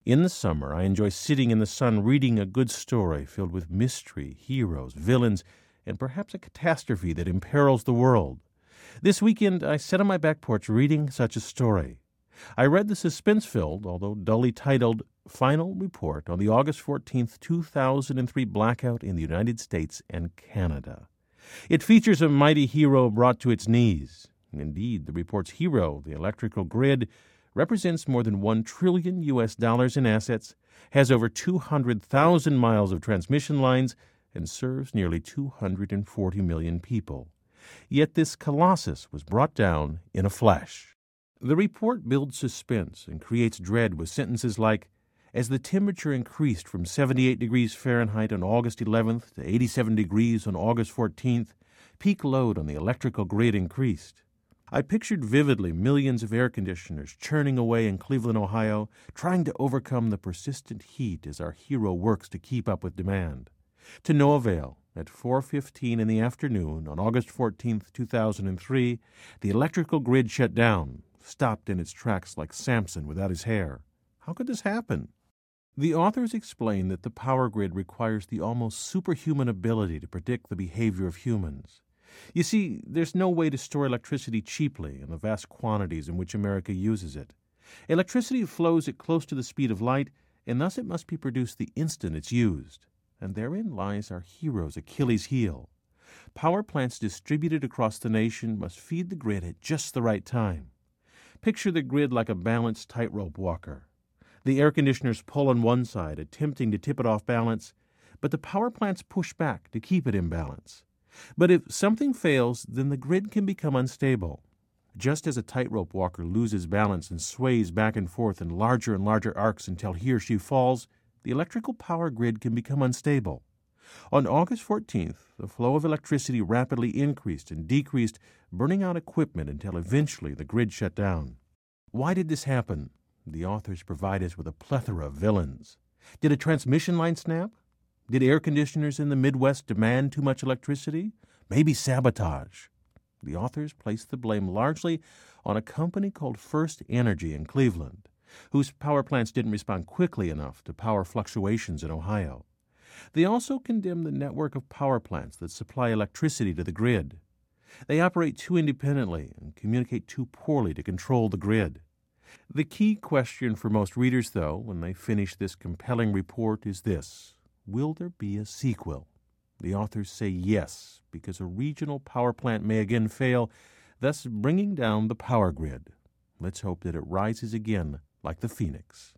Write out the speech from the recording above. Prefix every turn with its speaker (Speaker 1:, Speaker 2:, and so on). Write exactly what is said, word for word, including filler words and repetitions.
Speaker 1: In the summer, I enjoy sitting in the sun reading a good story filled with mystery, heroes, villains, and perhaps a catastrophe that imperils the world. This weekend, I sat on my back porch reading such a story. I read the suspense-filled, although dully titled, Final Report on the August fourteenth, two thousand three blackout in the United States and Canada. It features a mighty hero brought to its knees. Indeed, the report's hero, the electrical grid, represents more than one trillion U S dollars in assets, has over two hundred thousand miles of transmission lines, and serves nearly two hundred forty million people. Yet this colossus was brought down in a flash. The report builds suspense and creates dread with sentences like, as the temperature increased from seventy-eight degrees Fahrenheit on August eleventh to eighty-seven degrees on August fourteenth, peak load on the electrical grid increased. I pictured vividly millions of air conditioners churning away in Cleveland, Ohio, trying to overcome the persistent heat as our hero works to keep up with demand. To no avail, at four fifteen in the afternoon on August fourteenth, two thousand three, the electrical grid shut down, stopped in its tracks like Samson without his hair. How could this happen? The authors explain that the power grid requires the almost superhuman ability to predict the behavior of humans. You see, there's no way to store electricity cheaply in the vast quantities in which America uses it. Electricity flows at close to the speed of light, and thus it must be produced the instant it's used. And therein lies our hero's Achilles' heel. Power plants distributed across the nation must feed the grid at just the right time. Picture the grid like a balanced tightrope walker. The air conditioners pull on one side, attempting to tip it off balance, but the power plants push back to keep it in balance. But if something fails, then the grid can become unstable. Just as a tightrope walker loses balance and sways back and forth in larger and larger arcs until he or she falls, the electrical power grid can become unstable. On August fourteenth, the flow of electricity rapidly increased and decreased, burning out equipment until eventually the grid shut down. Why did this happen? The authors provide us with a plethora of villains. Did a transmission line snap? Did air conditioners in the Midwest demand too much electricity? Maybe sabotage. The authors place the blame largely on a company called First Energy in Cleveland, whose power plants didn't respond quickly enough to power fluctuations in Ohio. They also condemn the network of power plants that supply electricity to the grid. They operate too independently and communicate too poorly to control the grid. The key question for most readers, though, when they finish this compelling report is this: will there be a sequel? The authors say yes, because a regional power plant may again fail, thus bringing down the power grid. Let's hope that it rises again like the phoenix.